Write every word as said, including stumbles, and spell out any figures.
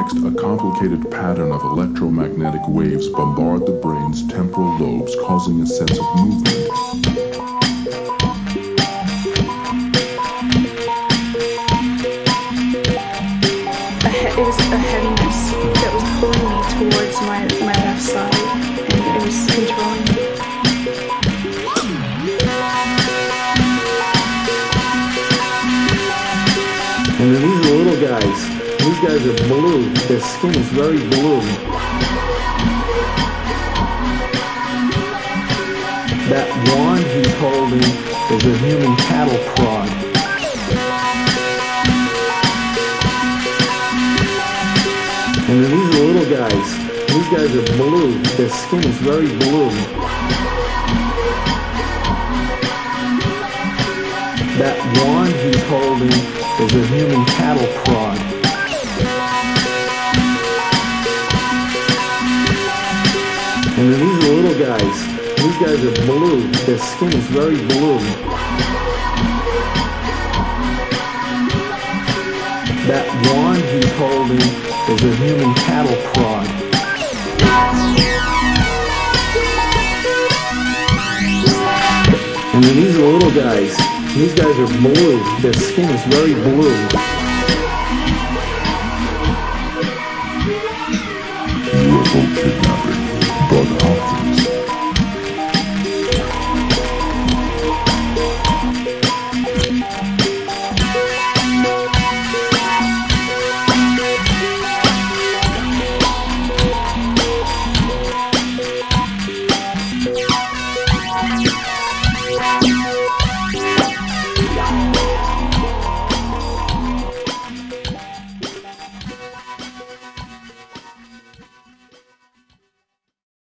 Next, a complicated pattern of electromagnetic waves bombard the brain's temporal lobes, causing a sense of movement. It was a heaviness that was pulling me towards my, my left side, and it was controlling me. And then these are the little guys. These guys are blue. Their skin is very blue. That wand he's holding is a human cattle prod. And then these are the little guys. These guys are blue. Their skin is very blue. That wand he's holding is a human cattle prod. And then these are the little guys. These guys are blue. Their skin is very blue. That wand he's holding is a human cattle prod. And then these are the little guys. These guys are blue. Their skin is very blue. U F O kidnapping.